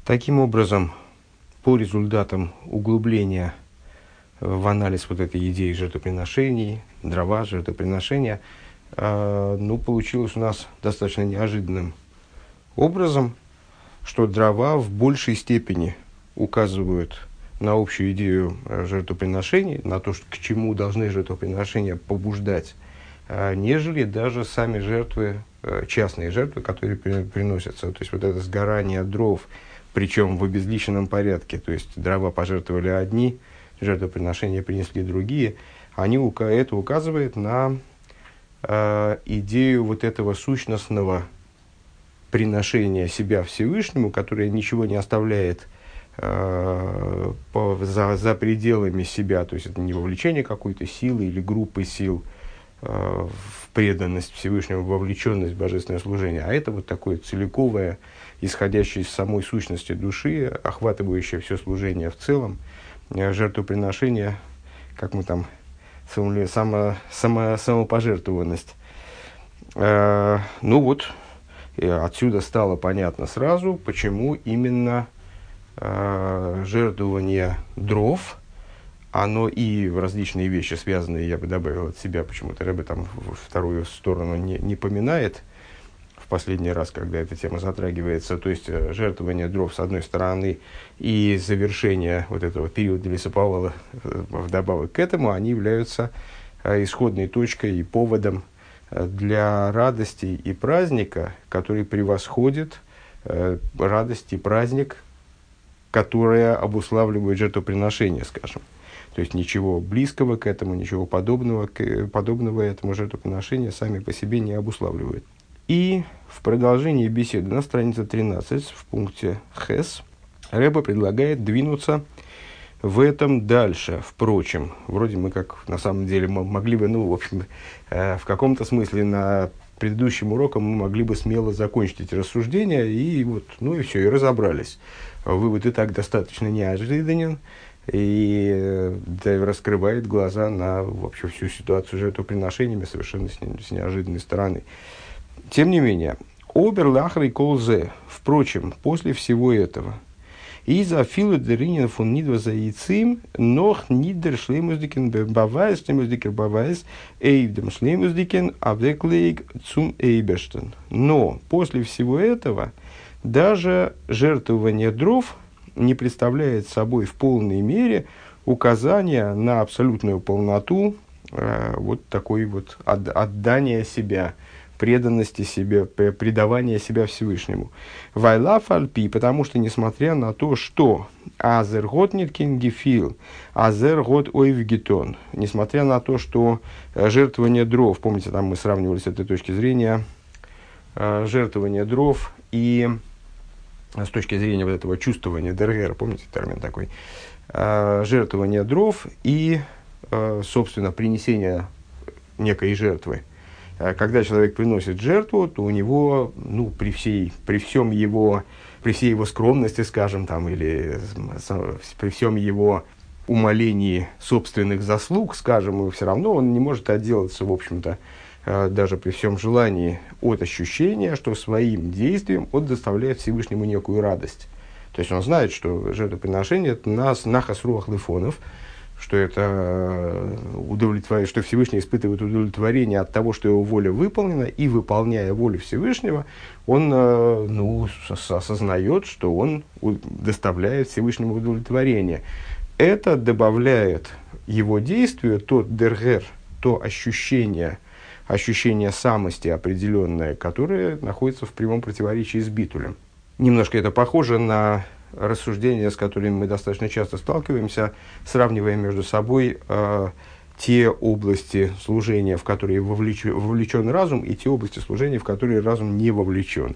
Таким образом, по результатам углубления в анализ вот этой идеи жертвоприношений, дрова, жертвоприношения, получилось у нас достаточно неожиданным образом, что дрова в большей степени указывают на общую идею жертвоприношений, на то, к чему должны жертвоприношения побуждать, нежели даже сами жертвы, частные жертвы, которые приносятся. То есть вот это сгорание дров, причем в обезличенном порядке, то есть дрова пожертвовали одни, жертвоприношения принесли другие, это указывает на идею вот этого сущностного приношения себя Всевышнему, которое ничего не оставляет за пределами себя, то есть это не вовлечение какой-то силы или группы сил в преданность Всевышнему, вовлеченность в божественное служение, а это вот такое целиковое, исходящее из самой сущности души, охватывающее все служение в целом, жертвоприношение, как мы там, самопожертвованность. Отсюда стало понятно сразу, почему именно жертвование дров, оно и в различные вещи связанные, я бы добавил от себя, почему-то Ребе там вторую сторону не поминает в последний раз, когда эта тема затрагивается, то есть жертвование дров с одной стороны и завершение вот этого периода лесоповала вдобавок к этому, они являются исходной точкой и поводом для радости и праздника, который превосходит радость и праздник, которые обуславливают жертвоприношение, скажем. То есть ничего близкого к этому, ничего подобного этому жертвоприношению сами по себе не обуславливают. И в продолжении беседы на странице 13 в пункте Хес Ребе предлагает двинуться в этом дальше. Впрочем, вроде мы как на самом деле могли бы, в каком-то смысле на предыдущем уроке мы могли бы смело закончить эти рассуждения и все, и разобрались. Вывод и так достаточно неожиданен и раскрывает глаза на вообще всю ситуацию с жертвоприношениями совершенно с неожиданной стороны. Тем не менее, обер лахрей колзе, впрочем, после всего этого, из-за филу деринен фон нидва за яйцим, нох нидер шлемуздикен бавайс, шлемуздикер бавайс, эйвдем шлемуздикен, авеклейк цум эйбештен. Но после всего этого, даже жертвование дров не представляет собой в полной мере указание на абсолютную полноту отдания себя, преданности себе, предавания себя Всевышнему. Вайлаф альпи, потому что, несмотря на то, что азер год ниткин гефил, азер год ойвгетон, несмотря на то, что жертвование дров, помните, там мы сравнивали с этой точки зрения, жертвование дров и с точки зрения вот этого чувствования ДРГ, помните термин такой, жертвование дров и, собственно, принесение некой жертвы. Когда человек приносит жертву, то у него, при всей его скромности, скажем, там, или при всем его умалении собственных заслуг, скажем, все равно он не может отделаться, в общем-то, даже при всем желании, от ощущения, что своим действием он доставляет Всевышнему некую радость. То есть он знает, что жертвоприношение – это нахас руах лифонов, что это удовлетворение, что Всевышний испытывает удовлетворение от того, что его воля выполнена, и, выполняя волю Всевышнего, он осознает, что он доставляет Всевышнему удовлетворение. Это добавляет его действию тот дергер, то ощущение самости определенное, которое находится в прямом противоречии с битулем. Немножко это похоже на рассуждения, с которыми мы достаточно часто сталкиваемся, сравнивая между собой те области служения, в которые вовлечен разум, и те области служения, в которые разум не вовлечен.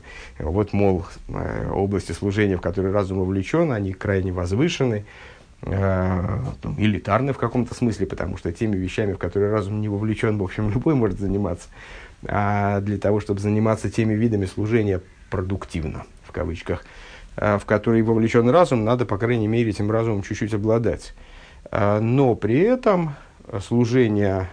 Области служения, в которые разум вовлечен, они крайне возвышены, элитарны в каком-то смысле, потому что теми вещами, в которые разум не вовлечен, в общем, любой может заниматься. А для того, чтобы заниматься теми видами служения продуктивно, в кавычках, в которые вовлечен разум, надо, по крайней мере, этим разумом чуть-чуть обладать. Но при этом служение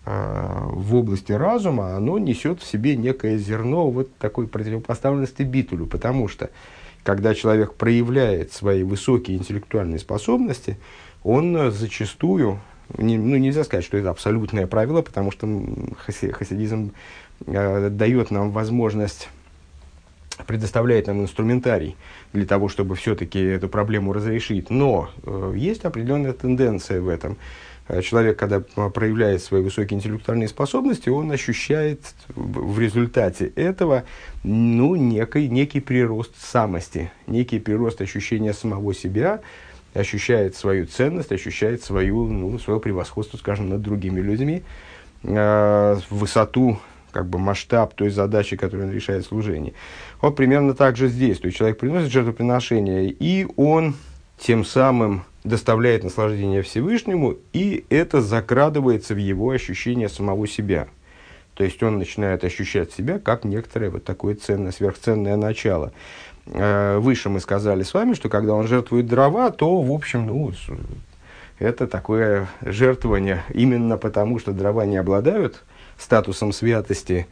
в области разума, оно несет в себе некое зерно вот такой противопоставленности битулю, потому что когда человек проявляет свои высокие интеллектуальные способности, он зачастую, нельзя сказать, что это абсолютное правило, потому что хасидизм дает нам возможность, предоставляет нам инструментарий для того, чтобы все-таки эту проблему разрешить. Но есть определенная тенденция в этом. Человек, когда проявляет свои высокие интеллектуальные способности, он ощущает в результате этого некий прирост самости, некий прирост ощущения самого себя, ощущает свою ценность, ощущает свое превосходство, скажем, над другими людьми, высоту, масштаб той задачи, которую он решает в служении. Вот примерно так же здесь. То есть человек приносит жертвоприношение, и он тем самым доставляет наслаждение Всевышнему, и это закрадывается в его ощущение самого себя. То есть он начинает ощущать себя как некоторое вот такое ценное, сверхценное начало. Выше мы сказали с вами, что когда он жертвует дрова, то, в общем, это такое жертвование именно потому, что дрова не обладают статусом святости,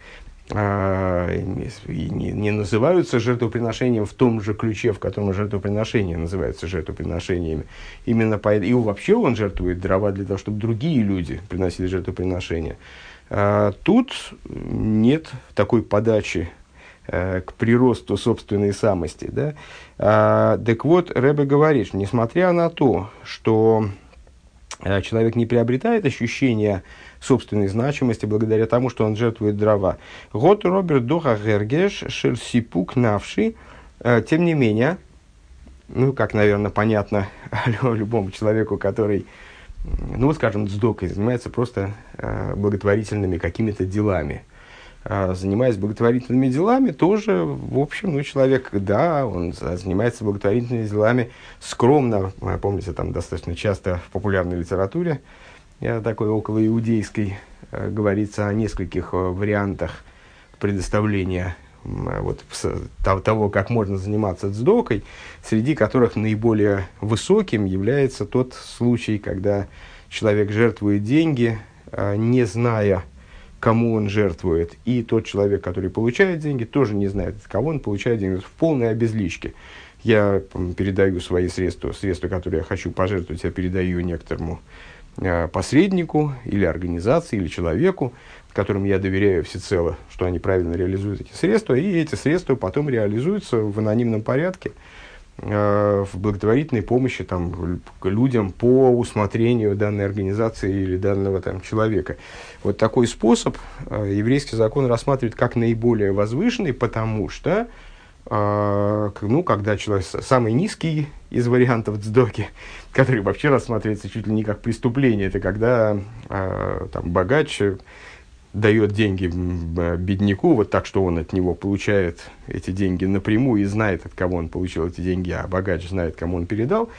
и не называются жертвоприношением в том же ключе, в котором жертвоприношения называются жертвоприношениями. Именно и вообще он жертвует дрова для того, чтобы другие люди приносили жертвоприношения. Тут нет такой подачи к приросту собственной самости. Да? Так вот, Ребе говорит, что несмотря на то, что человек не приобретает ощущения собственной значимости благодаря тому, что он жертвует дрова. Гот Роберт Доха Гергеш Шельсипук Навши. Тем не менее, как, наверное, понятно любому человеку, который, скажем, цдокой занимается просто благотворительными какими-то делами. Занимаясь благотворительными делами, тоже, в общем, человек, да, он занимается благотворительными делами скромно. Помните, там достаточно часто в популярной литературе, такой околоиудейской, говорится о нескольких вариантах предоставления того, как можно заниматься цдокой, среди которых наиболее высоким является тот случай, когда человек жертвует деньги, не зная, кому он жертвует, и тот человек, который получает деньги, тоже не знает, кого он получает деньги, в полной обезличке. Я передаю свои средства, которые я хочу пожертвовать, я передаю некоторому посреднику или организации, или человеку, которым я доверяю всецело, что они правильно реализуют эти средства, и эти средства потом реализуются в анонимном порядке, в благотворительной помощи людям по усмотрению данной организации или данного человека. Вот такой способ еврейский закон рассматривает как наиболее возвышенный, потому что когда человек самый низкий из вариантов цдоки, который вообще рассматривается чуть ли не как преступление, это когда богач дает деньги бедняку, вот так, что он от него получает эти деньги напрямую и знает, от кого он получил эти деньги, а богач знает, кому он передал,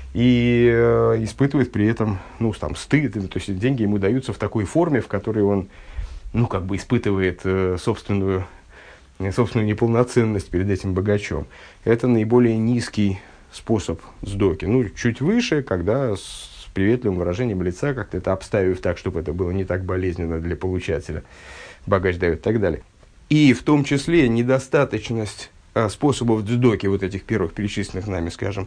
и испытывает при этом стыд. То есть деньги ему даются в такой форме, в которой он испытывает собственную неполноценность перед этим богачом. Это наиболее низкий способ цдоки. Чуть выше, когда с приветливым выражением лица, как-то это обставив так, чтобы это было не так болезненно для получателя, богач дает и так далее. И в том числе недостаточность способов цдоки, вот этих первых перечисленных нами, скажем,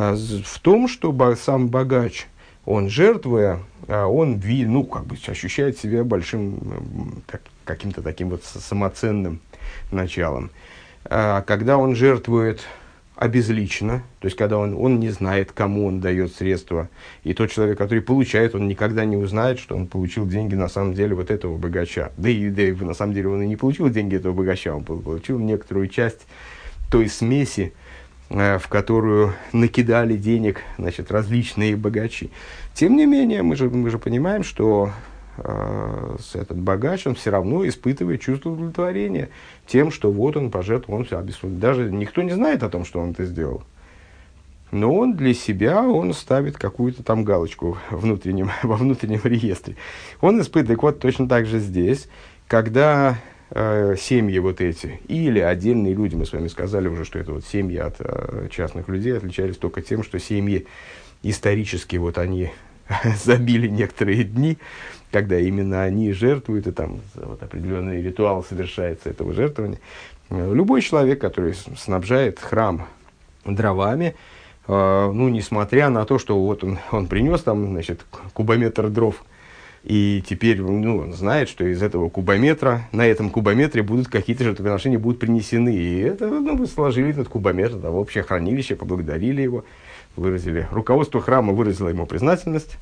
в том, что сам богач, он жертвуя, он ощущает себя большим, каким-то таким вот самоценным началом. Когда он жертвует обезлично, то есть когда он не знает, кому он дает средства, и тот человек, который получает, он никогда не узнает, что он получил деньги на самом деле вот этого богача. Да и на самом деле он и не получил деньги этого богача, он получил некоторую часть той смеси, в которую накидали денег, различные богачи. Тем не менее, мы же понимаем, что этот богач, он все равно испытывает чувство удовлетворения тем, что вот он пожертвовал, даже никто не знает о том, что он это сделал. Но он для себя, он ставит какую-то там галочку во внутреннем реестре. Он испытывает, вот точно так же здесь, когда семьи вот эти, или отдельные люди, мы с вами сказали уже, что это вот семьи от частных людей отличались только тем, что семьи исторически вот они забили некоторые дни, когда именно они жертвуют, и там вот определенный ритуал совершается этого жертвования. Любой человек, который снабжает храм дровами, ну, несмотря на то, что вот он принес там, значит, кубометр дров, и теперь, ну, он знает, что из этого кубометра, на этом кубометре будут какие-то жертвоприношения будут принесены. И это, ну, мы сложили этот кубометр в общее хранилище, поблагодарили его, выразили. Руководство храма выразило ему признательность.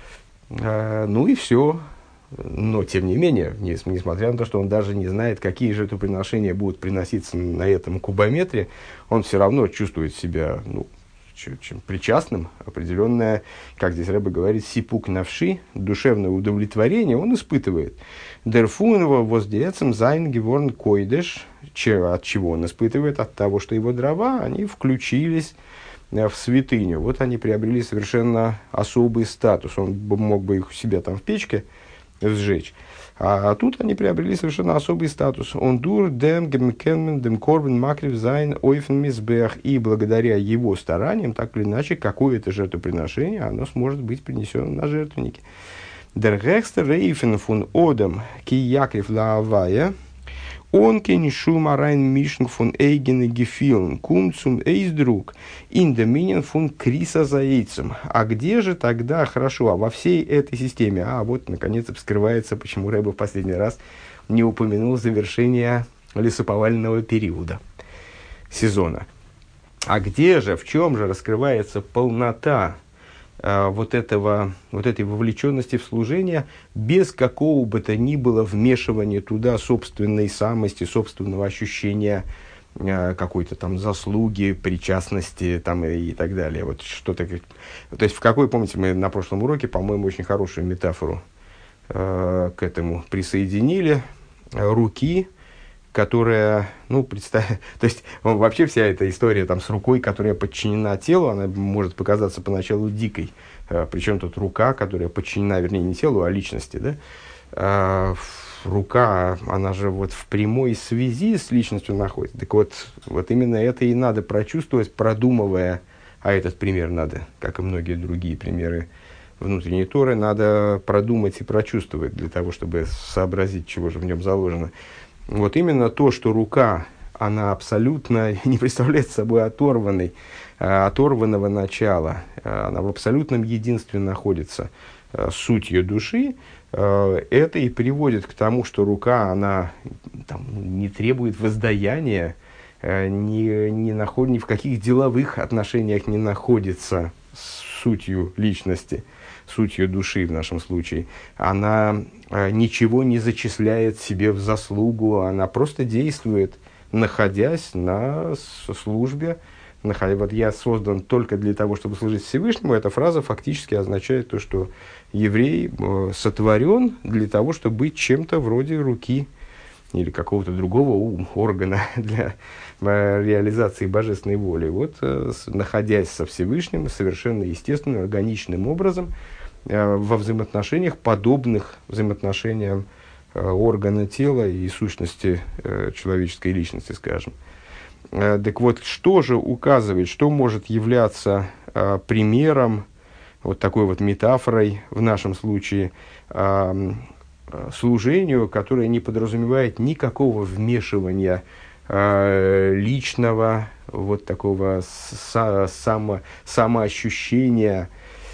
Ну и все. Но, тем не менее, несмотря на то, что он даже не знает, какие жертвоприношения будут приноситься на этом кубометре, он все равно чувствует себя, ну, чем причастным, определенное, как здесь Рэбе говорит, сипук навши, душевное удовлетворение он испытывает. Дерфунова воздецем зайн геворн койдеш, от чего он испытывает? От того, что его дрова, они включились в святыню. Вот они приобрели совершенно особый статус. Он мог бы их у себя там в печке сжечь. А тут они приобрели совершенно особый статус. Он дур дем гемкенмен дем корбен макрив зайн ойфен мизбех. И благодаря его стараниям, так или иначе, какое-то жертвоприношение, оно сможет быть принесено на жертвеннике. Der Rechster Reifen von Odem ки Якрив Лаавая, он кен шумарайн мишн von eigene Gefühlen, kum zum Eisdruck, in der Minen von Криса за яйцем. А где же тогда хорошо? А во всей этой системе, вот, наконец, вскрывается, почему Рэбе в последний раз не упомянул завершение лесоповального периода, сезона. А где же, в чем же раскрывается полнота вот этой вовлеченности в служение без какого бы то ни было вмешивания туда собственной самости, собственного ощущения какой-то там заслуги, причастности там, и так далее. Вот что-то, то есть, помните, мы на прошлом уроке, по-моему, очень хорошую метафору к этому присоединили. Руки, которая, ну, то есть, вообще вся эта история там с рукой, которая подчинена телу, она может показаться поначалу дикой. Причем тут рука, которая подчинена, вернее, не телу, а личности, да? Рука, она же вот в прямой связи с личностью находится. Так вот именно это и надо прочувствовать, продумывая, а этот пример надо, как и многие другие примеры внутренней Торы, надо продумать и прочувствовать для того, чтобы сообразить, чего же в нем заложено. Вот именно то, что рука, она абсолютно не представляет собой оторванного начала, она в абсолютном единстве находится с сутью души, это и приводит к тому, что рука, она там, не требует воздаяния, ни в каких деловых отношениях не находится с сутью личности, сутью души в нашем случае. Она ничего не зачисляет себе в заслугу, она просто действует, находясь на службе. Вот я создан только для того, чтобы служить Всевышнему. Эта фраза фактически означает то, что еврей сотворен для того, чтобы быть чем-то вроде руки или какого-то другого органа для реализации божественной воли. Вот, находясь со Всевышним, совершенно естественным, органичным образом, во взаимоотношениях, подобных взаимоотношениям органа тела и сущности человеческой личности, скажем. Так вот, что же указывает, что может являться примером, вот такой вот метафорой в нашем случае, служению, которое не подразумевает никакого вмешивания личного, вот такого самоощущения.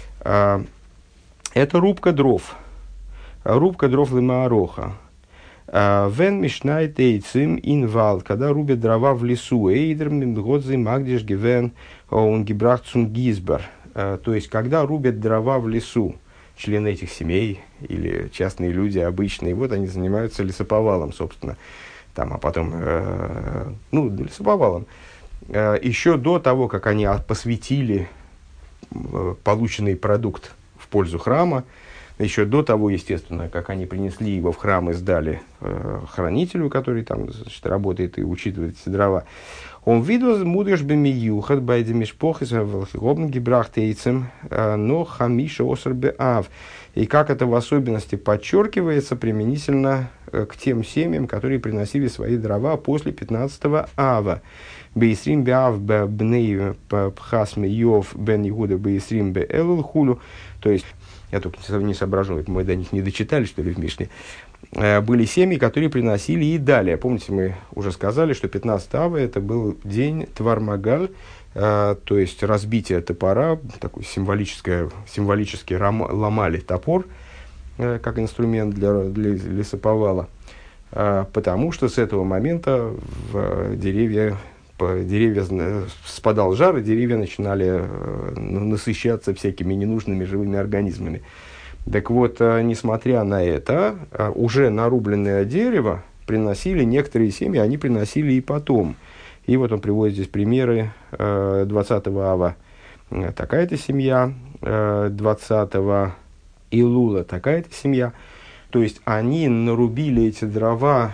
Это рубка дров лемаароха. Вен мишнайт эйцим инвал, когда рубят дрова в лесу, эйдерм годзы магдиш гивен он гибрах цун гизбар. То есть, когда рубят дрова в лесу, члены этих семей или частные люди обычные, вот они занимаются лесоповалом, собственно, там, а потом, лесоповалом. Еще до того, как они посвятили полученный продукт в пользу храма, еще до того, естественно, как они принесли его в храм и сдали хранителю, который там, значит, работает и учитывает эти дрова, он видел мудреш бемиюхат байдемишпохис гибрахтейцем, но хамиша оср беав. И как это в особенности подчеркивается применительно к тем семьям, которые приносили свои дрова после 15-го ава. Бейсрим беав бней пхасме йов бен Игуда бейсрим бе элул хулю. То есть, я только не соображу, мы до них не дочитали, что ли, в Мишне. Были семьи, которые приносили и далее. Помните, мы уже сказали, что 15 ава это был день Твармагаль, то есть разбитие топора, такой символически ломали топор, как инструмент для лесоповала, потому что с этого момента в деревья спадал жар, и деревья начинали насыщаться всякими ненужными живыми организмами. Так вот, несмотря на это, уже нарубленное дерево приносили некоторые семьи, они приносили и потом. И вот он приводит здесь примеры 20-го ава. Такая-то семья, 20-го Илула, такая-то семья. То есть, они нарубили эти дрова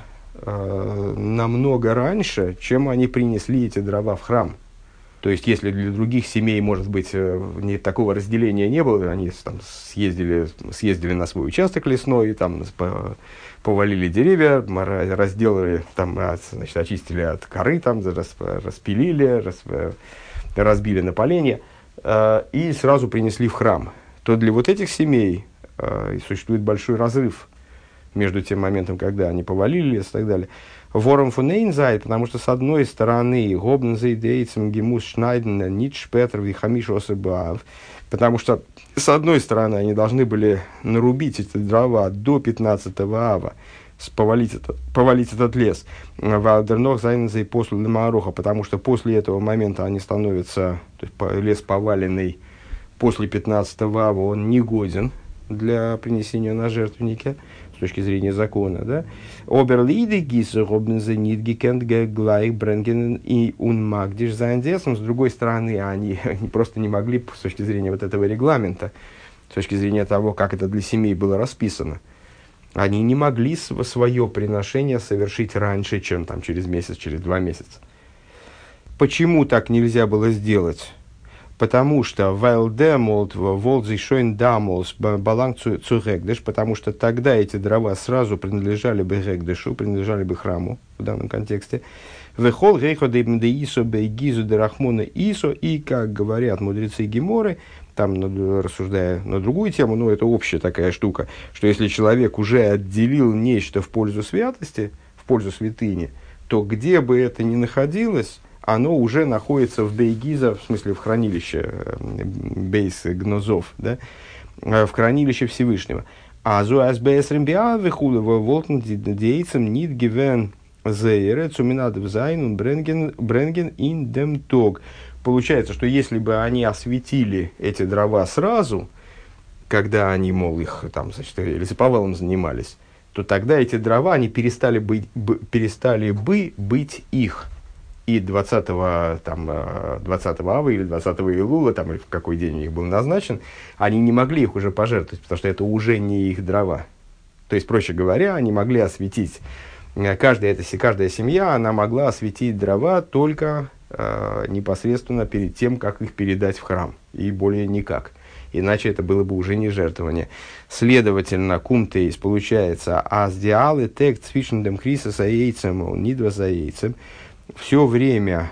намного раньше, чем они принесли эти дрова в храм. То есть, если для других семей, может быть, такого разделения не было, они там съездили на свой участок лесной, там, повалили деревья, разделали, там, значит, очистили от коры, там, распилили, разбили на поленья и сразу принесли в храм, то для вот этих семей существует большой разрыв между тем моментом, когда они повалили лес и так далее. Вором фон Эйнзайт, потому что с одной стороны Гобнзейдейцем Гемус Шнайден Нитш Петр Вихамиш Осебаав, потому что с одной стороны они должны были нарубить эти дрова до 15-го ава, повалить этот лес, Валдернох Зайнзей после Лемароха, потому что после этого момента они становятся, то есть лес поваленный после 15-го ава, он негоден для принесения на жертвеннике с точки зрения закона, да? Оберлиды гисы робнзе нидгикенд глайк бренген и унмагдиш зайндесом. С другой стороны, они просто не могли, с точки зрения вот этого регламента, с точки зрения того, как это для семей было расписано, они не могли свое приношение совершить раньше, чем там, через месяц, через 2 месяца. Почему так нельзя было сделать? Потому что потому что тогда эти дрова сразу принадлежали бы Гекдешу, принадлежали бы храму в данном контексте. И, как говорят мудрецы Геморы, там, рассуждая на другую тему, но это общая такая штука, что если человек уже отделил нечто в пользу святости, в пользу святыни, то где бы это ни находилось, оно уже находится в бейгиза, в смысле в хранилище бейс гнозов, да, в хранилище Всевышнего. А зуас бейс рембиа вихулева волтн дейцем нит гивен зейре цуминад взайнун бренген ин дем тог. Получается, что если бы они осветили эти дрова сразу, когда они, мол, их там, значит, лесоповалом занимались, то тогда эти дрова, они перестали бы быть их. И 20-го ава или 20-го Илула, там, или в какой день у них был назначен, они не могли их уже пожертвовать, потому что это уже не их дрова. То есть, проще говоря, они могли осветить, каждая семья, она могла осветить дрова только непосредственно перед тем, как их передать в храм, и более никак. Иначе это было бы уже не жертвование. Следовательно, кумтейс получается аздиалы тек цвишендем хриса за яйцем, нидва за яйцем. Все время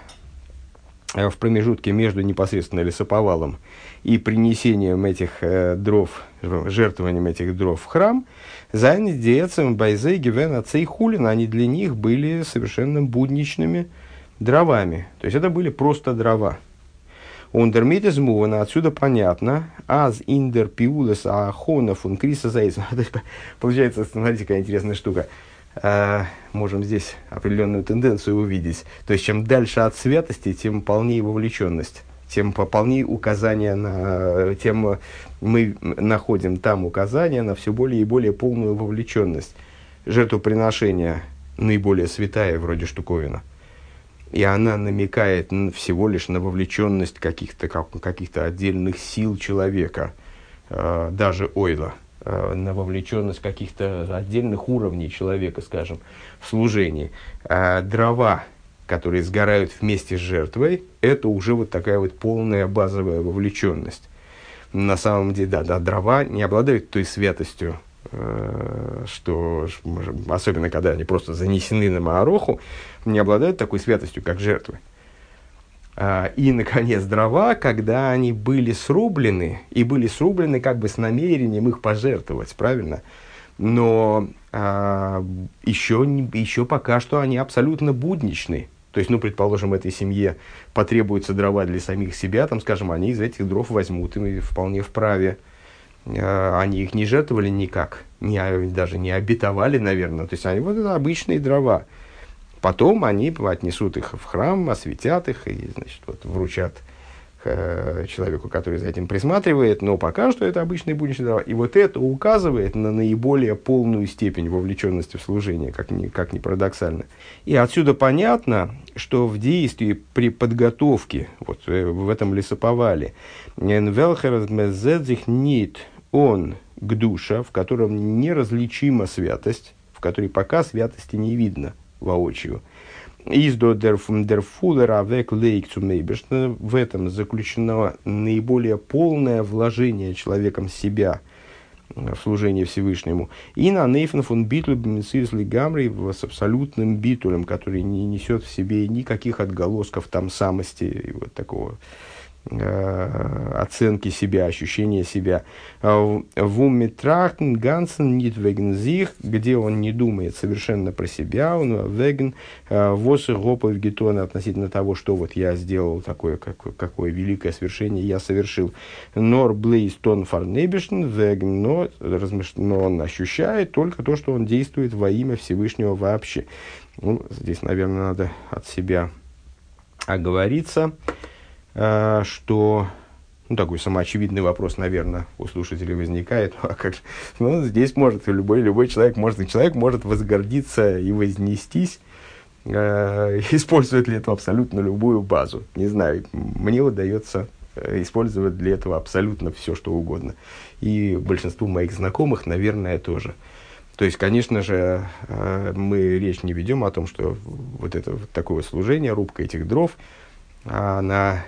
в промежутке между непосредственно лесоповалом и принесением этих дров, жертвованием этих дров в храм, зайны диецем байзей гивен ацей хулин, они для них были совершенно будничными дровами. То есть это были просто дрова. Ундермитез мувана, отсюда понятно, аз индер пиулес ахонов он криса заэйцем. Получается, смотрите, какая интересная штука. Можем здесь определенную тенденцию увидеть. То есть, чем дальше от святости, тем полнее вовлеченность, тем полнее указания тем мы находим там указания на все более и более полную вовлеченность. Жертвоприношение наиболее святая вроде штуковина. И она намекает всего лишь на вовлеченность каких-то отдельных сил человека, даже ойла. На вовлеченность каких-то отдельных уровней человека, скажем, в служении. Дрова, которые сгорают вместе с жертвой, это уже вот такая вот полная базовая вовлеченность. На самом деле, да, дрова не обладают той святостью, что, особенно когда они просто занесены на Маороху, не обладают такой святостью, как жертвы. И, наконец, дрова, когда они были срублены, и были срублены как бы с намерением их пожертвовать, правильно? Но еще пока что они абсолютно будничны. То есть, предположим, этой семье потребуются дрова для самих себя, там, скажем, они из этих дров возьмут, и вполне вправе. Они их не жертвовали никак, даже не обетовали, наверное. То есть, они вот это обычные дрова. Потом они отнесут их в храм, осветят их и, значит, вручат человеку, который за этим присматривает, но пока что это обычные будничные дрова. И вот это указывает на наиболее полную степень вовлеченности в служение, как ни парадоксально. И отсюда понятно, что в действии при подготовке, в этом лесоповале, он к душа, в котором неразличима святость, в которой пока святости не видно воочию. В этом заключено наиболее полное вложение человеком себя в служение Всевышнему. И на нейфен фон битуль гамри с абсолютным битулем, который не несет в себе никаких отголосков там самости и такого оценки себя, ощущения себя. В умитрахтен гансен нит веген зих, где он не думает совершенно про себя, он веген восер гопов гетона относительно того, что я сделал, какое великое свершение я совершил. Нор блейстон фарнебишн веген, но он ощущает только то, что он действует во имя Всевышнего вообще. Здесь, наверное, надо от себя оговориться, что, такой самоочевидный вопрос, наверное, у слушателей возникает. Здесь любой человек может возгордиться и вознестись, использует ли это абсолютно любую базу. Не знаю, мне удается использовать для этого абсолютно все, что угодно. И большинству моих знакомых, наверное, тоже. То есть, конечно же, мы речь не ведем о том, что это такое служение, рубка этих дров, она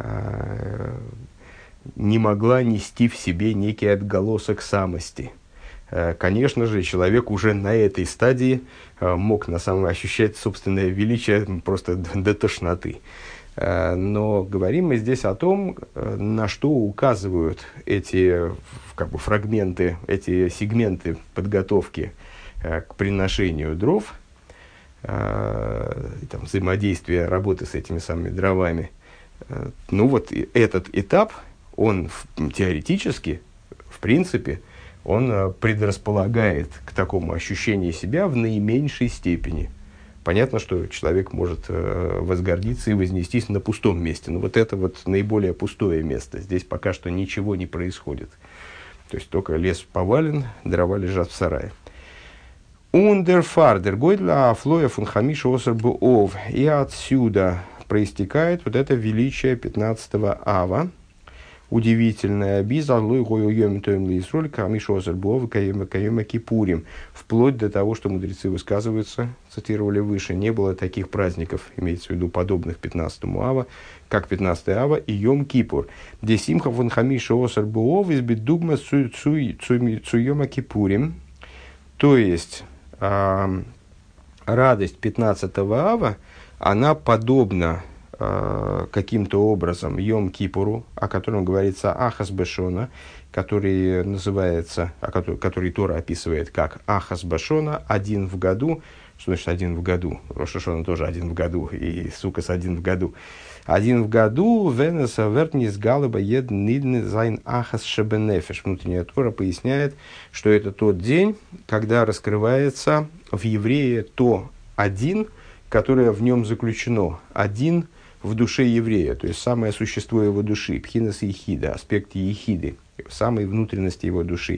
не могла нести в себе некий отголосок самости. Конечно же, человек уже на этой стадии мог ощущать собственное величие просто до тошноты. Но говорим мы здесь о том, на что указывают эти фрагменты, эти сегменты подготовки к приношению дров, взаимодействия работы с этими самыми дровами. Этот этап, он теоретически, в принципе, он предрасполагает к такому ощущению себя в наименьшей степени. Понятно, что человек может возгордиться и вознестись на пустом месте. Но это наиболее пустое место. Здесь пока что ничего не происходит. То есть только лес повален, дрова лежат в сарае. Ундерфардер гойдла флоя фун хамиш осер буов. И отсюда проистекает это величие 15-го ава. Удивительное вплоть до того, что мудрецы высказываются, цитировали выше, не было таких праздников, имеется в виду подобных 15-му ава, как 15-й ава и Йом Кипур. Где симха фон хамиша осар буов избит дугма цуйома кипурим. То есть радость 15-го ава, она подобна каким-то образом Йом Кипуру, о котором говорится Ахас Бешона, который называется, который Тора описывает как Ахас Бешона, один в году. Что значит один в году? Рош ха-Шана тоже один в году, и Суккос один в году. Один в году Венеса Вертнис Галаба Ед Нидны Зайн Ахас Шебенефеш. Внутренняя Тора поясняет, что это тот день, когда раскрывается в еврее то один, которое в нем заключено, один в душе еврея, то есть самое существо его души, пхинас ехида, аспект ехиды, самой внутренности его души.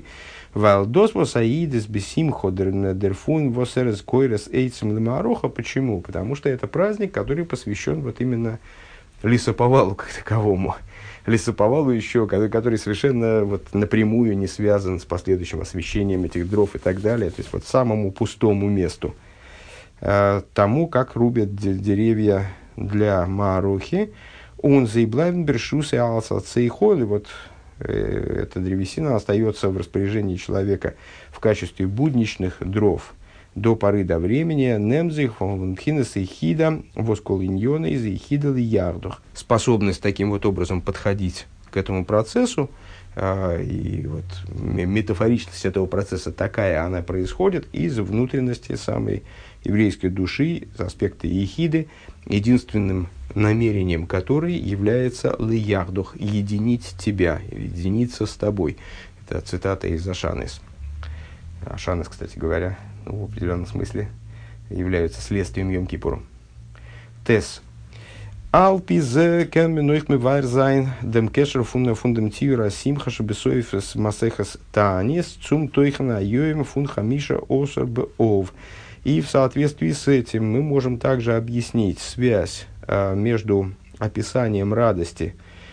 Почему? Потому что это праздник, который посвящен именно лесоповалу как таковому. Лесоповалу еще, который совершенно напрямую не связан с последующим освещением этих дров и так далее. То есть самому пустому месту. Тому, как рубят деревья для Маарухи, он заиблайвен бершус и алсацейхол, и эта древесина остается в распоряжении человека в качестве будничных дров до поры до времени. Немзих ванхинес и хида восколиньона из ихида ли ярдух. Способность таким образом подходить к к этому процессу, и вот метафоричность этого процесса такая, она происходит из внутренности самой еврейской души, с аспекта ехиды, единственным намерением которой является «лияхдух» – «единить тебя», «единиться с тобой». Это цитата из Ашанес. Ашанес, кстати говоря, в определенном смысле являются следствием Йом-Кипура. Тес. Алпизе кеминойх мивайр зайн дем кешер фундам тира симха шебесоев масехас таанис цум тойхана йоем фун хамиша осер беов. И в соответствии с этим мы можем также объяснить связь между описанием радости,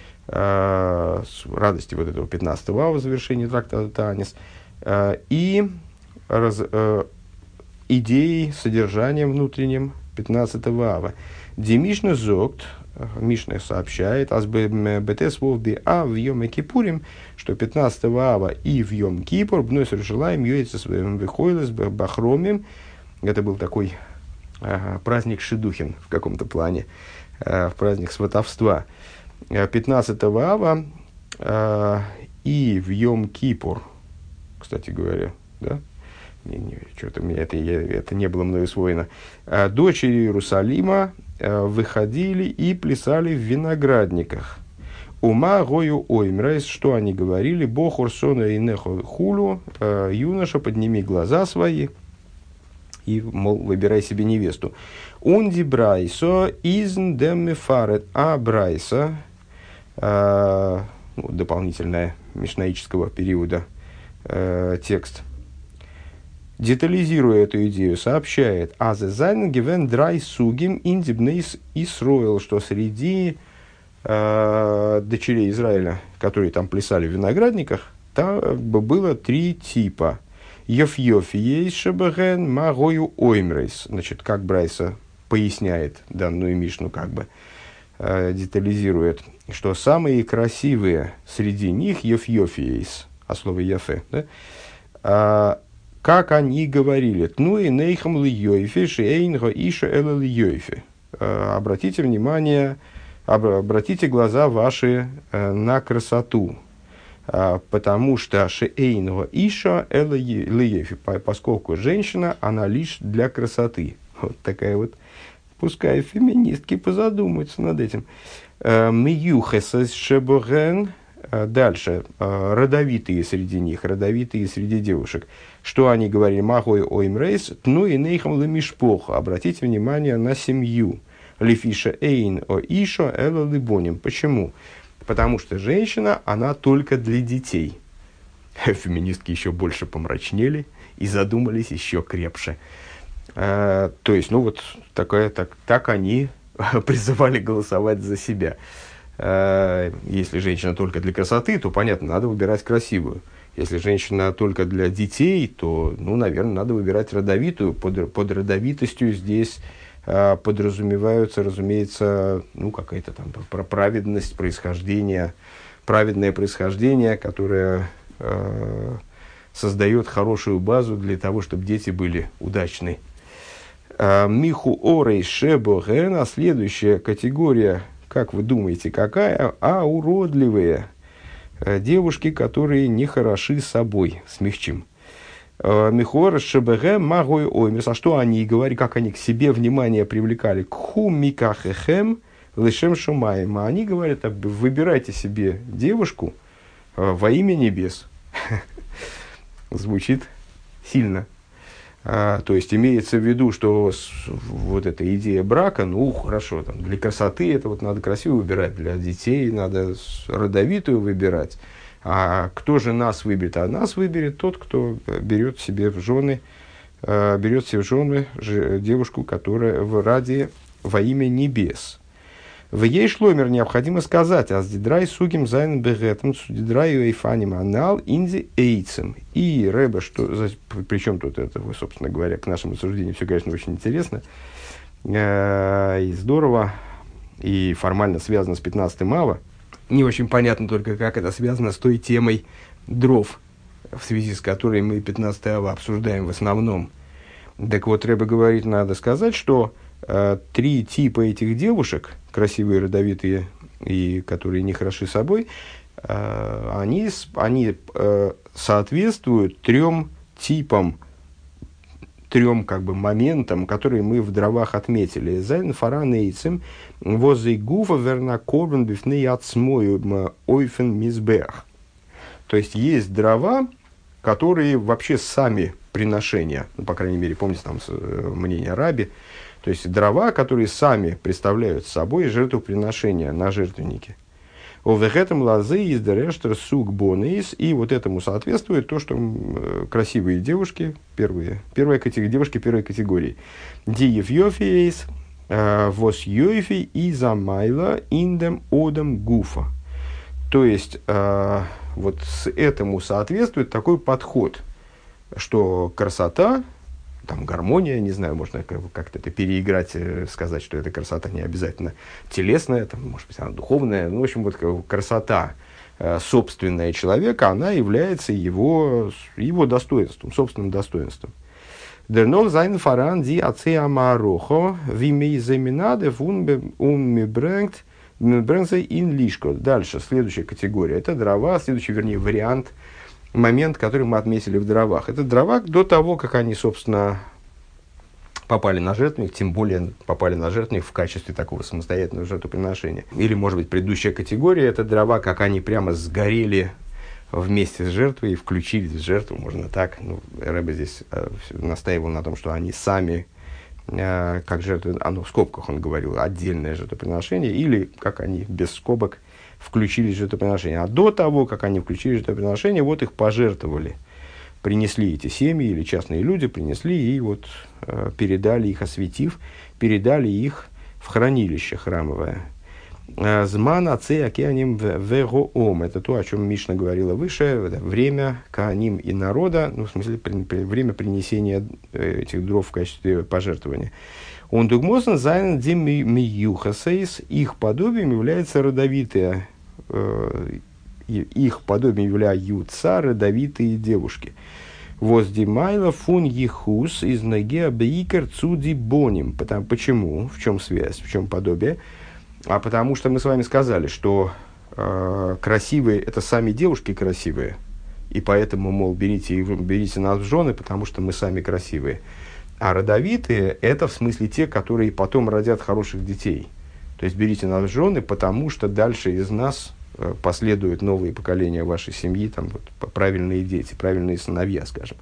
радости вот этого 15-го ава, завершения трактата Таанис, и идеей, содержанием внутренним 15-го ава. Демишна зогт, Мишна сообщает, азбетесвов би а в Йом Кипурим, что 15-го ава и в Йом Кипур бносер желаем йоится своим выходит с бахромим. Это был такой праздник Шидухин в каком-то плане, праздник сватовства. 15-го ава и в Йом Кипур, кстати говоря, да? Что-то это не было мною усвоено. Дочери Иерусалима выходили и плясали в виноградниках. Ума гою оймрайс, что они говорили? Бохур сона и нехо хулю, юноша, подними глаза свои и, мол, выбирай себе невесту. Унди брайсо изн деммефарет, а брайса, дополнительная мишнаического периода текст, детализируя эту идею, сообщает: «Азезайн гивен драй сугим индибнейс Исроэл», что среди дочерей Израиля, которые там плясали в виноградниках, там было 3 типа. Йоф-йоф есть шебеген магою оймрейс. Значит, как Брайса поясняет данную Мишну, как бы детализирует, что самые красивые среди них йоф-йоф-ейс, а слово яфе, да? Как они говорили, ну и нейхам льёйфе, шейнго иша эла льёйфе. Обратите внимание, обратите глаза ваши на красоту, потому что шейнго иша эла льёйфе, поскольку женщина, она лишь для красоты. Вот такая вот, пускай феминистки позадумаются над этим. Миюхесес шебоген. Дальше, родовитые среди них, родовитые среди девушек. Что они говорили? Махой оймрейс, ну и нейхам лемишпох. Обратите внимание на семью. Лифиша эйн о ишо эла либоним. Почему? Потому что женщина, она только для детей. Феминистки еще больше помрачнели и задумались еще крепче. То есть, ну вот, так они призывали голосовать за себя. Если женщина только для красоты, то, понятно, надо выбирать красивую. Если женщина только для детей, то, ну, наверное, надо выбирать родовитую. Под родовитостью здесь подразумеваются, разумеется, ну, какая-то там праведность происхождения, праведное происхождение, которое создает хорошую базу для того, чтобы дети были удачны. Миху орей шебо гена, следующая категория. Как вы думаете, какая? А уродливые девушки, которые не хороши собой. Смягчим. Михуэр шебеге магой оймес. А что они говорили, как они к себе внимание привлекали? Кху микахехем лишем шумаем. А они говорят: выбирайте себе девушку во имя небес. Звучит сильно. То есть имеется в виду, что вот эта идея брака, ну хорошо, там, для красоты это вот надо красиво выбирать, для детей надо родовитую выбирать. А кто же нас выберет? А нас выберет тот, кто берет себе в жены, девушку, которая во имя небес. В ей шломер необходимо сказать: аздидрай сугим зайн бегетом, судидрай эйфаним анал инзи эйцем. И Рэбе, что, причем тут это, собственно говоря, к нашему рассуждению все, конечно, очень интересно и здорово, и формально связано с 15-м ава. Не очень понятно только, как это связано с той темой дров, в связи с которой мы 15-й ава обсуждаем в основном. Так вот, Рэбе говорит, надо сказать, что 3 типа этих девушек, красивые, родовитые и которые не хороши собой, они соответствуют трем типам, трем как бы моментам, которые мы в дровах отметили. Зайн фаранейцем возле гуфа вернакорбен бифней ацмою ойфен мизбех. То есть есть дрова, которые вообще сами приношения, ну, по крайней мере, помните там мнение Раби, то есть дрова, которые сами представляют собой жертвоприношения на жертвеннике. Овехетам лазы из дерештер сук бонейс, и вот этому соответствует то, что красивые девушки, девушки первой категории. Диев йофиейс, вос йофи и замайла индем одам гуфа. То есть, вот с этому соответствует такой подход, что красота, там гармония, не знаю, можно как-то это переиграть, сказать, что эта красота не обязательно телесная, там, может быть, она духовная. Ну, в общем, вот красота собственная человека, она является его достоинством, собственным достоинством. Дернол зайн фаран ди ацеа марохо вимей заминадев унмибрэнгт ин лишко. Дальше, следующая категория. Это дрова, следующий, вернее, вариант, момент, который мы отметили в дровах. Это дрова до того, как они, собственно, попали на жертвенник, тем более попали на жертвенник в качестве такого самостоятельного жертвоприношения. Или, может быть, предыдущая категория, это дрова, как они прямо сгорели вместе с жертвой и включились в жертву, можно так. Ну, Рэбе здесь настаивал на том, что они сами, как жертвы, в скобках он говорил, отдельное жертвоприношение, или как они без скобок включились в жертвоприношение. А до того, как они включились в жертвоприношение, вот их пожертвовали. Принесли эти семьи или частные люди, принесли и вот передали их, осветив, передали их в хранилище храмовое. Зман ацей акеаним вегоом. Это то, о чем Мишна говорила выше. Это время кааним и народа, ну, в смысле, время принесения этих дров в качестве пожертвования. Он дугмозен зайн дим миюхасейс. Их подобием является родовитая. Их подобием являются родовитые девушки. Воздимайла фун ехус из ноге бейкер цуди боним. Почему? В чем связь? В чем подобие? А потому что мы с вами сказали, что красивые – это сами девушки красивые. И поэтому, мол, берите нас в жены, потому что мы сами красивые. А родовитые – это в смысле те, которые потом родят хороших детей. То есть берите нас в жены, потому что дальше из нас последуют новые поколения вашей семьи, там, вот, правильные дети, правильные сыновья, скажем.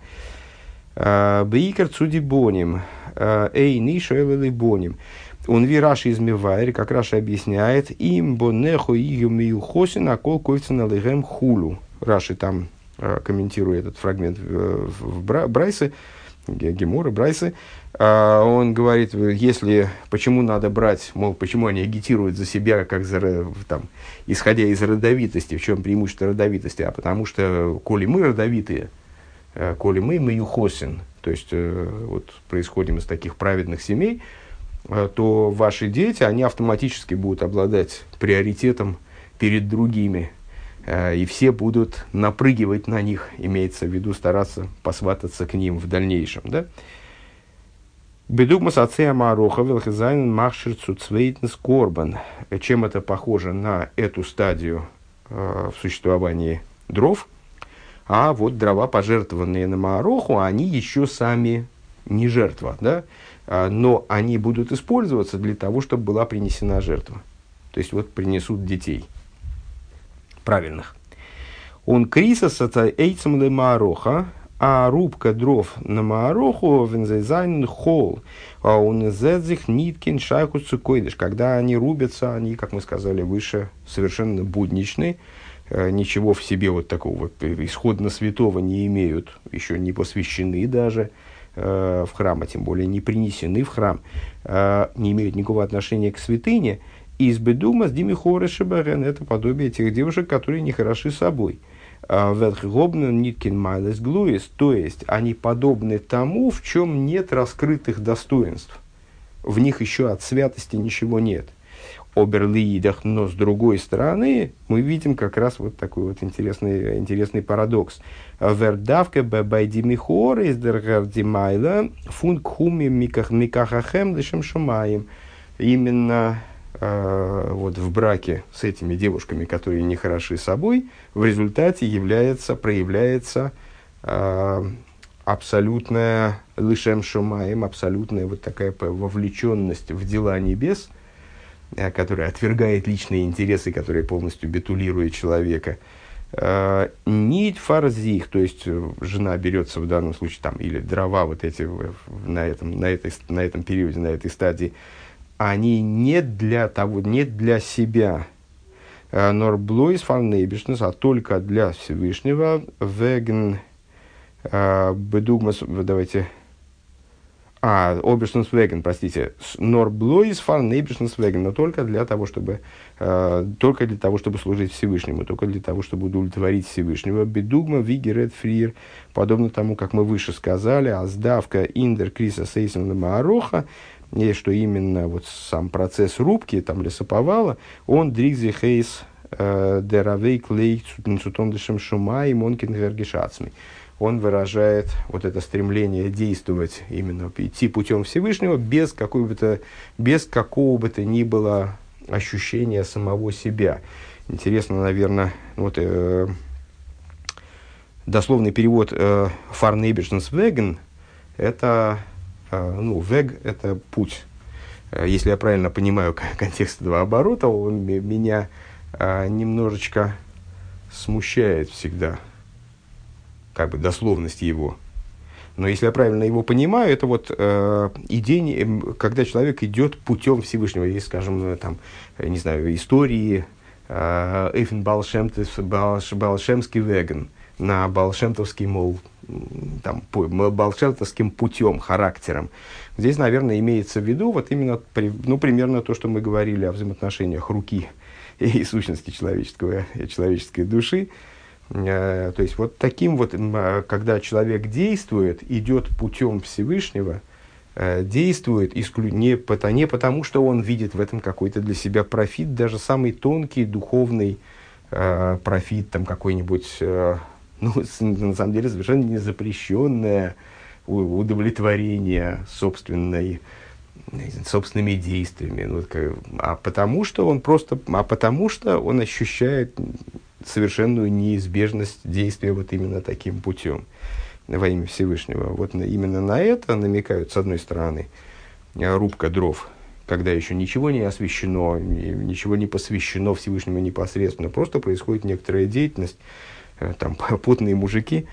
Бейкер цуди боним, эй нишо элэлэй боним. Он ви Раши из Мивайр, как Раши объясняет, им бонехо и миюхосин акол ковцена лэгэм хулу. Раши там комментирует этот фрагмент в Брайсе, Гемора, Брайсы. Он говорит, почему надо брать, мол, почему они агитируют за себя, как там, исходя из родовитости, в чем преимущество родовитости, а потому что, коли мы родовитые, коли мы миюхосин, то есть вот происходим из таких праведных семей, то ваши дети, они автоматически будут обладать приоритетом перед другими, и все будут напрыгивать на них, имеется в виду стараться посвататься к ним в дальнейшем. Да? Бедугмас ацея мароха велхизайн махширцу цвейтнес корбан. Чем это похоже на эту стадию в существовании дров? А вот дрова, пожертвованные на мароху, они еще сами не жертва, да? Но они будут использоваться для того, чтобы была принесена жертва. То есть вот принесут детей правильных. Он крисас это эйцем ле мароха, а рубка дров на маороху вензайзайн холл, а он зедзих ниткин шайку цукойдыш. Когда они рубятся, они, как мы сказали выше, совершенно будничны, ничего в себе вот такого вот исходно святого не имеют, еще не посвящены даже в храм, а тем более не принесены в храм, не имеют никакого отношения к святыне. Из бедума с димихоры шибарен, это подобие тех девушек, которые не хороши собой. То есть они подобны тому, в чем нет раскрытых достоинств. В них еще от святости ничего нет. Оберлиидах, но с другой стороны, мы видим как раз вот такой вот интересный парадокс. Вердавка бабайдимихор из дергардимайла функхуми микахахем лишем шумаем. Именно вот в браке с этими девушками, которые не хороши собой, в результате проявляется абсолютная лишем шумаем, абсолютная вот такая вовлеченность в дела небес, которая отвергает личные интересы, которые полностью битулирует человека. Нить фарзих, то есть жена берется в данном случае, там, или дрова вот эти на этом периоде, на этой стадии, они не для себя, норблойс фарнейбишнес, а только для Всевышнего, веген бедугмас, давайте, обершнес веген, простите, норблойс фарнейбишнес веген, но только для того, чтобы служить Всевышнему, только для того, чтобы удовлетворить Всевышнего. Бедугма вигерет фриер, подобно тому, как мы выше сказали, аздавка индер криса сейсен маароха, и что именно вот сам процесс рубки, там, лесоповала, он дригзи хейс деравей клей цутондышем шума и монкин вергишацми. Он выражает вот это стремление действовать, именно идти путем Всевышнего без какого бы то ни было ощущения самого себя. Интересно, наверное, вот дословный перевод «фарнейбишнс веген» – это вег – это путь. Если я правильно понимаю контекст этого оборота, он меня немножечко смущает всегда, как бы дословность его. Но если я правильно его понимаю, это вот идея, когда человек идет путем Всевышнего. Есть, скажем, там, не знаю, истории Эйфен Балшемский веген, на балшемтовский, мол, там, балшемтовским путем, характером. Здесь, наверное, имеется в виду вот именно, примерно то, что мы говорили о взаимоотношениях руки и сущности человеческой души. То есть, вот таким вот, когда человек действует, идет путем Всевышнего, действует не потому, что он видит в этом какой-то для себя профит, даже самый тонкий духовный профит, там какой-нибудь, на самом деле, совершенно незапрещенное удовлетворение собственными действиями, потому что он ощущает совершенную неизбежность действия вот именно таким путем во имя Всевышнего. Вот именно на это намекают, с одной стороны, рубка дров, когда еще ничего не освящено, ничего не посвящено Всевышнему непосредственно, просто происходит некоторая деятельность, там потные мужики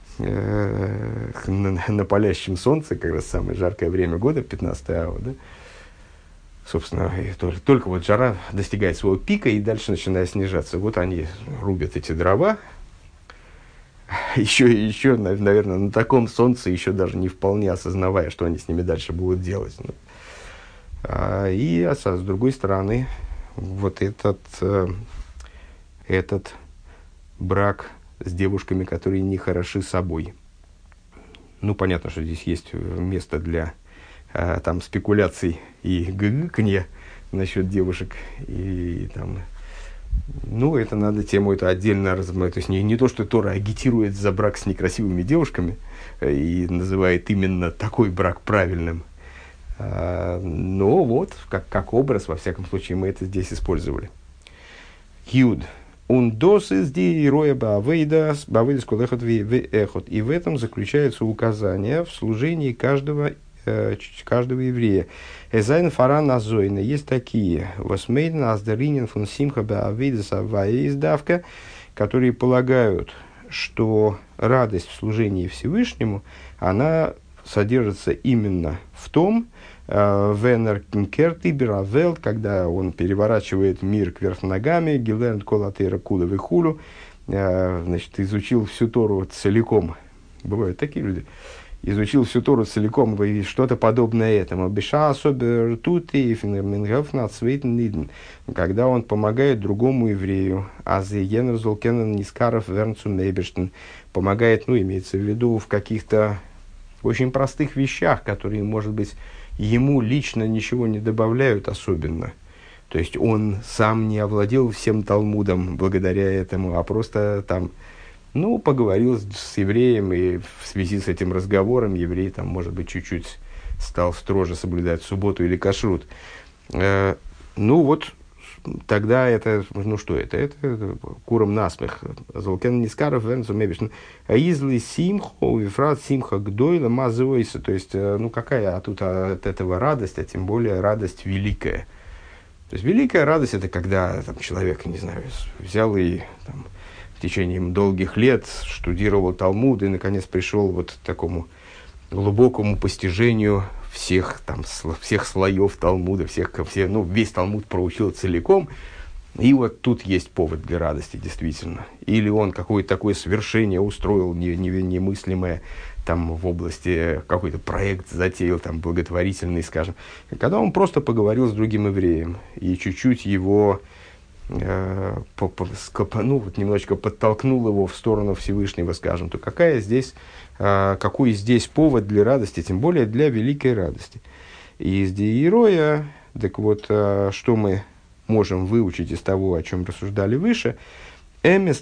на палящем солнце, как раз самое жаркое время года, 15 ава, да? Собственно, только вот жара достигает своего пика и дальше начинает снижаться. Вот они рубят эти дрова. Еще, наверное, на таком солнце, еще даже не вполне осознавая, что они с ними дальше будут делать. И с другой стороны, вот этот брак с девушками, которые не хороши собой. Понятно, что здесь есть место для там спекуляций и гыканья насчет девушек. И там, это надо тему это отдельно разобрать. То есть не то, что Тора агитирует за брак с некрасивыми девушками и называет именно такой брак правильным. Но вот, как образ, во всяком случае, мы это здесь использовали. Юд. И в этом заключается указание в служении каждого еврея. Эзайн фаран азойна. Есть такие, восмейден аздеринен фун симха баавейдас аваиздавка, которые полагают, что радость в служении Всевышнему, она содержится именно в том, венер керти биравелт, когда он переворачивает мир кверх ногами, гилерн колатера куда вихулю, значит, изучил всю Тору целиком. Бывают такие люди. Изучил всю Тору целиком, и что-то подобное этому. Беша особенно тут и когда он помогает другому еврею, помогает, имеется в виду в каких-то очень простых вещах, которые, может быть, ему лично ничего не добавляют особенно. То есть он сам не овладел всем Талмудом благодаря этому, а просто там, поговорил с евреем, и в связи с этим разговором еврей, там, может быть, чуть-чуть стал строже соблюдать субботу или кашрут. Ну вот, тогда это, ну что это? Это куром насмех. Золкен нискаров, венцумебиш. Изли симхо, вифрат симха гдойла мазывайся. То есть, ну какая тут от этого радость, а тем более радость великая. То есть, великая радость это когда там, человек, не знаю, взял и там, в течение долгих лет штудировал Талмуд и наконец пришел вот к такому глубокому постижению всех, там, всех слоев Талмуда, ну, весь Талмуд проучил целиком, и вот тут есть повод для радости, действительно. Или он какое-то такое свершение устроил немыслимое, там, в области, какой-то проект затеял, там, благотворительный, скажем. Когда он просто поговорил с другим евреем, и чуть-чуть его, вот немножечко подтолкнул его в сторону Всевышнего, скажем, то какой здесь повод для радости, тем более для великой радости. И из Диероя, так вот, что мы можем выучить из того, о чем рассуждали выше, что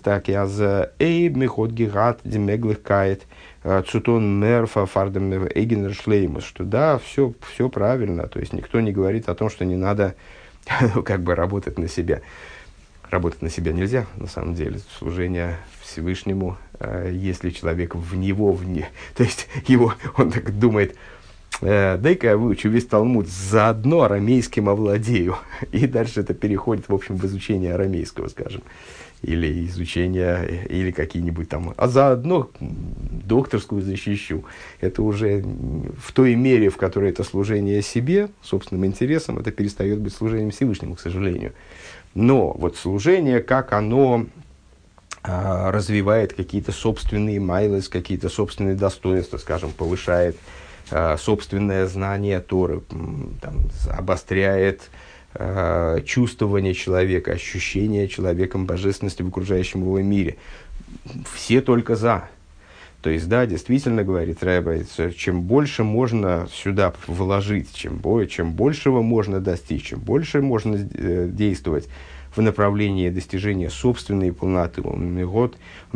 да, все правильно, то есть никто не говорит о том, что не надо как бы работать на себя. Работать на себя нельзя, на самом деле. Служение Всевышнему, если человек то есть он так думает, дай-ка я выучу весь Талмуд, заодно арамейским овладею. И дальше это переходит, в общем, в изучение арамейского, скажем. Или изучение, или какие-нибудь там, а заодно докторскую защищу. Это уже в той мере, в которой это служение себе, собственным интересам, это перестает быть служением Всевышнему, к сожалению. Но вот служение, как оно развивает какие-то собственные майлес, какие-то собственные достоинства, скажем, повышает собственное знание Торы, там, обостряет чувствование человека, ощущение человеком божественности в окружающем его мире. Все только за. То есть, да, действительно, говорит Рэбе, чем больше можно сюда вложить, чем большего можно достичь, чем больше можно действовать в направлении достижения собственной полноты. Это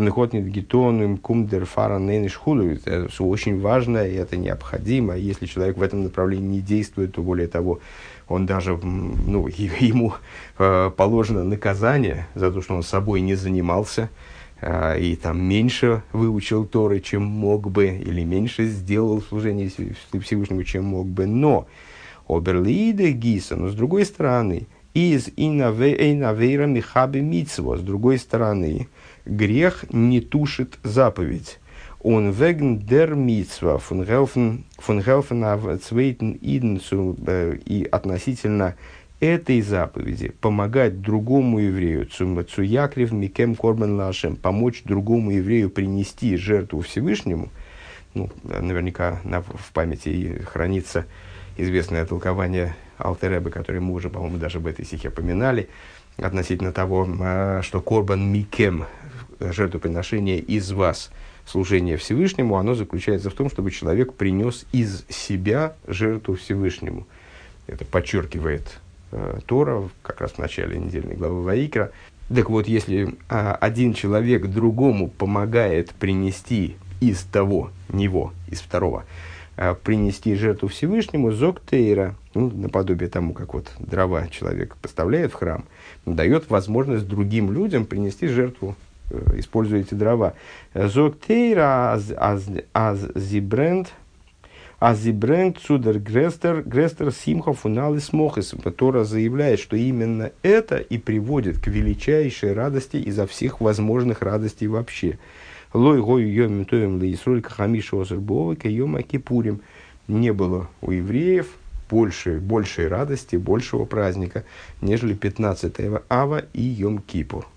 очень важно, и это необходимо. Если человек в этом направлении не действует, то более того, он даже, ему положено наказание за то, что он собой не занимался, и там меньше выучил Торы, чем мог бы, или меньше сделал служение Всевышнему, чем мог бы. Но оберлиде гиса, но с другой стороны, из инавейра михаби митцво, с другой стороны, грех не тушит заповедь. Он веген дер митцва фун гелфен ав цвейтен иденцу, и относительно этой заповеди помогать другому еврею, цуякрив микем корбан лашем, помочь другому еврею принести жертву Всевышнему. Наверняка в памяти хранится известное толкование Алтер Ребе, которое мы уже, по-моему, даже в этой стихе поминали, относительно того, что корбан микем, жертвоприношение из вас, служение Всевышнему, оно заключается в том, чтобы человек принес из себя жертву Всевышнему. Это подчеркивает Тора, как раз в начале недельной главы Ваикра. Так вот, если один человек другому помогает принести из второго, принести жертву Всевышнему, зоктейра, наподобие тому, как вот дрова человек поставляет в храм, дает возможность другим людям принести жертву, используя эти дрова. Зоктейра аз зибренд цудер грестер симха фунали смохис. Тора заявляет, что именно это и приводит к величайшей радости изо всех возможных радостей вообще. Лой гою йом тоем лейсроль кахамиша осербова кайома кипурим. Не было у евреев большей радости, большего праздника, нежели 15-го Ава и Йом Кипур.